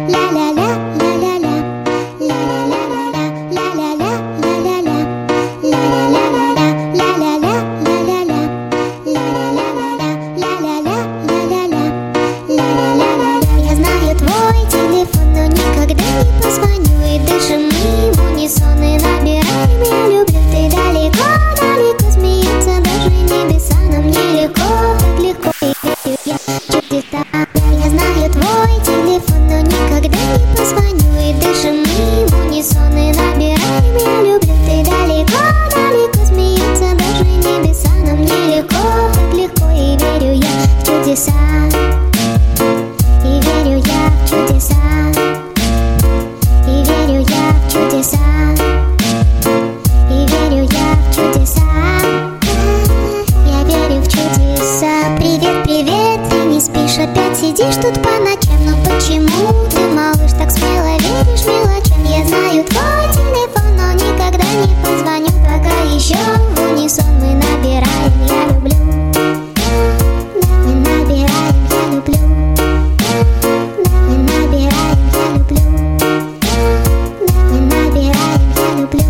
Сидишь тут по ночам, но почему ты, малыш, так смело веришь мелочам? Я знаю твой телефон, но никогда не позвоню, пока еще в унисон мы набираем «Я люблю». Мы набираем «Я люблю». Мы набираем «Я люблю». Мы набираем «Я люблю».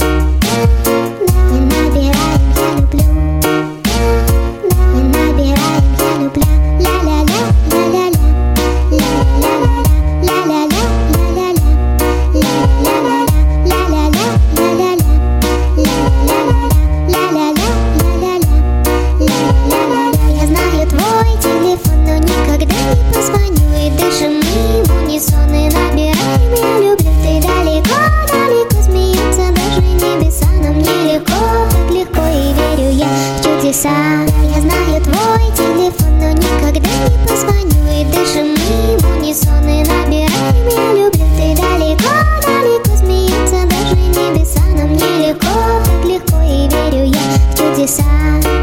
Мы набираем «Я люблю». Мы набираем «Я люблю». Я знаю твой телефон, но никогда не позвоню. И дышим мы в унисон и набираем «Я люблю». Ты далеко, далеко, смеются даже небеса. Нам нелегко, так легко, и верю я в чудеса.